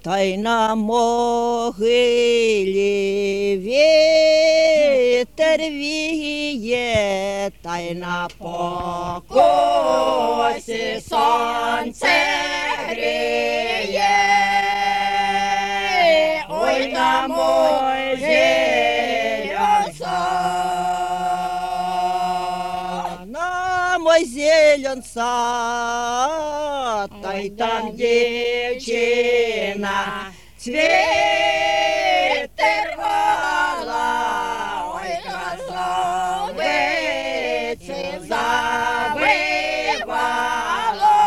та й на могилі вітер віє, та й на покосі сонце гріє. Ой, на могилі на могилі та й там дівчина цвіте рвала, ой, красавиці завивало,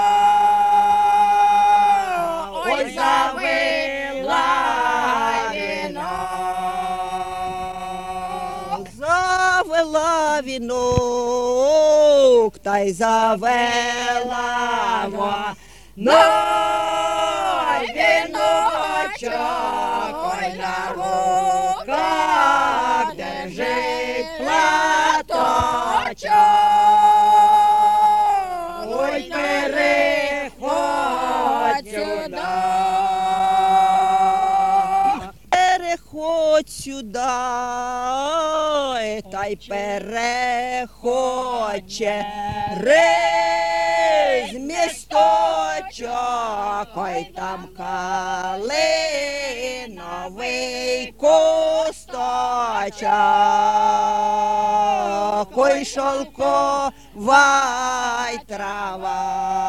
ой, завила вінок, завела вінок, та й завела вона. Ой, віночок, ой, на руках держить платочок. Ой, переходь сюди, переходь сюди, та й переходь через місточок, ой, там калиновий кусточок, ой, шовкова трава,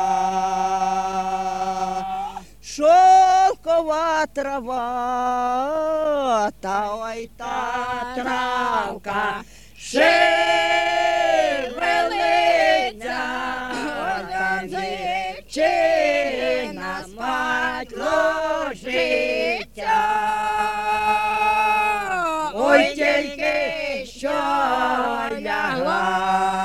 шовкова трава, та ой, та травка шевелиться, там дівчина спать ложиться. Ой, тільки що лягла,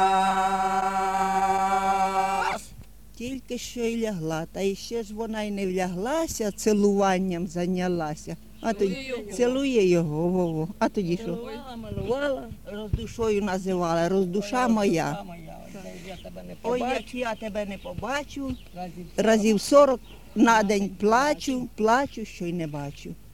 тільки що й лягла, та ще ж вона й не вляглася, цілуванням зайнялася. А тоді цілує його, Вову. А тоді що? Милувала, роздушою називала, роздуша моя. Ой, як я тебе не побачу, разів 40 на день плачу, що й не бачу.